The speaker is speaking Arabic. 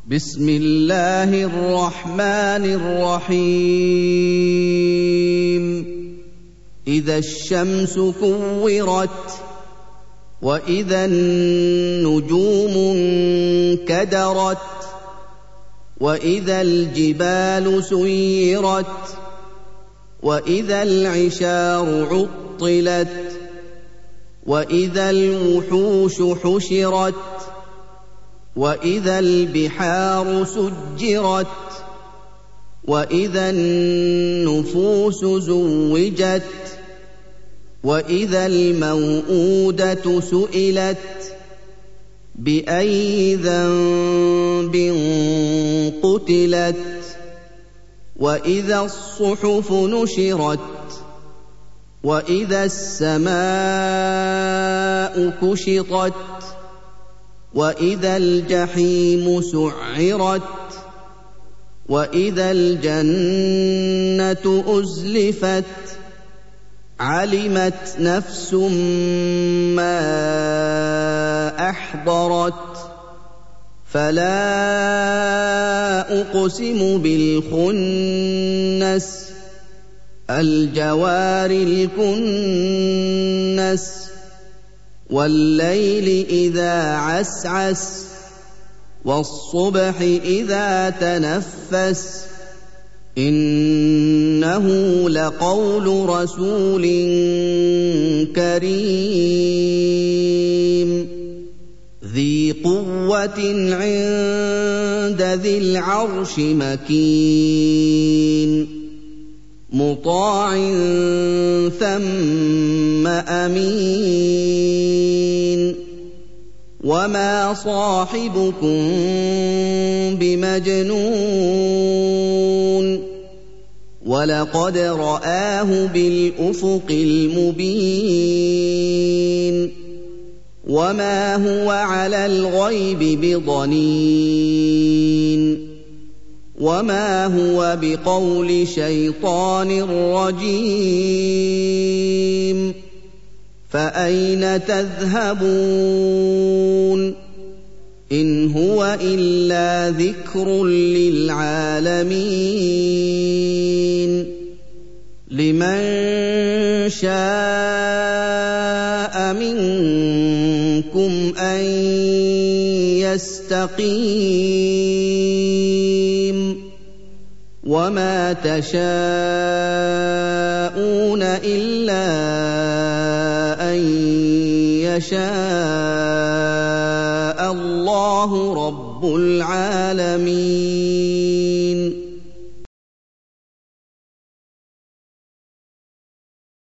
بسم الله الرحمن الرحيم إذا الشمس كورت وإذا النجوم انكدرت وإذا الجبال سيرت وإذا العشار عطلت وإذا الوحوش حشرت وإذا البحار سجرت وإذا النفوس زوجت وإذا الموءودة سئلت بأي ذنب قتلت وإذا الصحف نشرت وإذا السماء كشطت وإذا الجحيم سعرت وإذا الجنة أزلفت علمت نفس ما أحضرت فلا أقسم بالخنس الجوار الكنس والليل إذا عسعس والصبح إذا تنفس إنه لقول رسول كريم ذي قوة عند ذي العرش مكين مطاع ثم أمين وما صاحبكم بمجنون ولقد رآه بالأفق المبين وما هو على الغيب بضنين وما هو بقول شيطان رجيم فأين تذهبون إن هو إلا ذكر للعالمين لمن شاء منكم أن يستقيم وما تشاءون إلا أن يشاء الله رب العالمين.